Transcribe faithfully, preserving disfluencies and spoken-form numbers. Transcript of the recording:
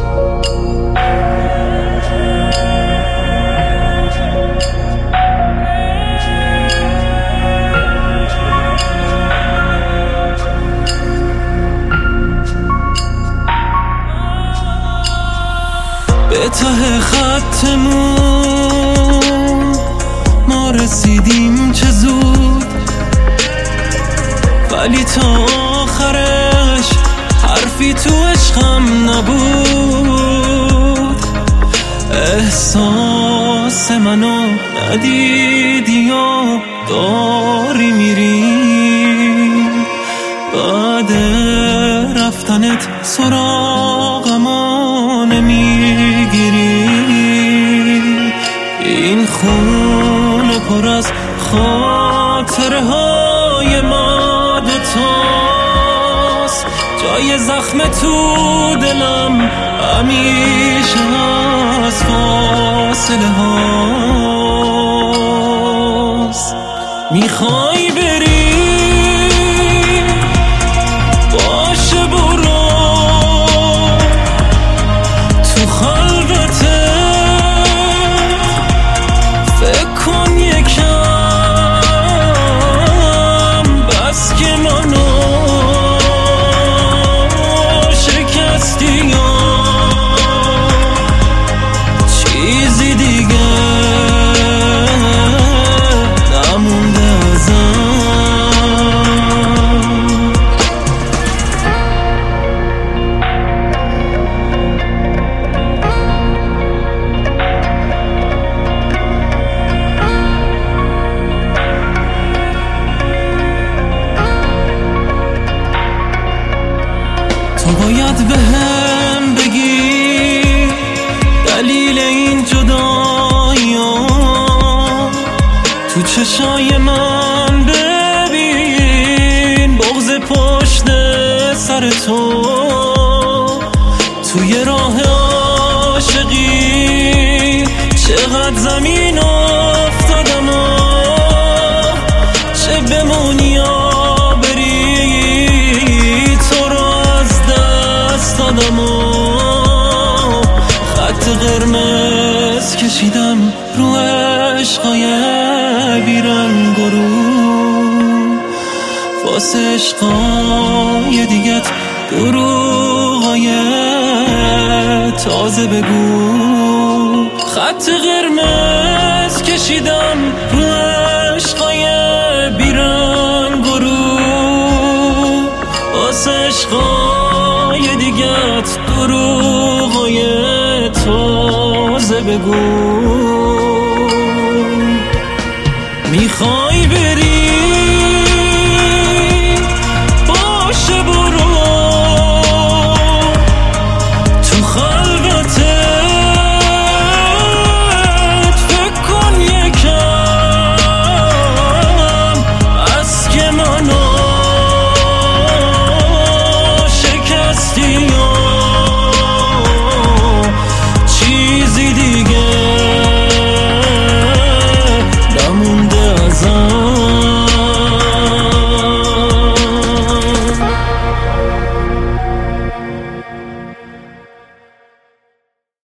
به ته خطمون ما رسیدیم چه زود، ولی تا آخرش حرفی تو عشقم نبود. احساس منو ندیدی یا داری میری، بعد رفتنت سراغمو نمیگیری. این خونه پر از خاطره های ما دوتاست، جای زخم تو دلم همیشه از فاصله هاست. میخوای بری باشه برو، تو خلوته فکر کن یکم، بس که منو شکستی یا چیزی دیگه نمونده ازم. تو باید به هم بگی دلیل این جدایی ها، تو چشای من ببین بغض پشت سر تو. توی راه عاشقی چقدر زمین افتادم و چه بمونی یا بری، تو رو از دست دادم و خط قرمز کشیدم رو عشقای بیرنگ و رو، واسه عشقای دیگت دروغای تازه بگو. خط قرمز کشیدم رو عشقای بیرنگ و رو، واسه عشقای دیگت دروغای تازه بگو.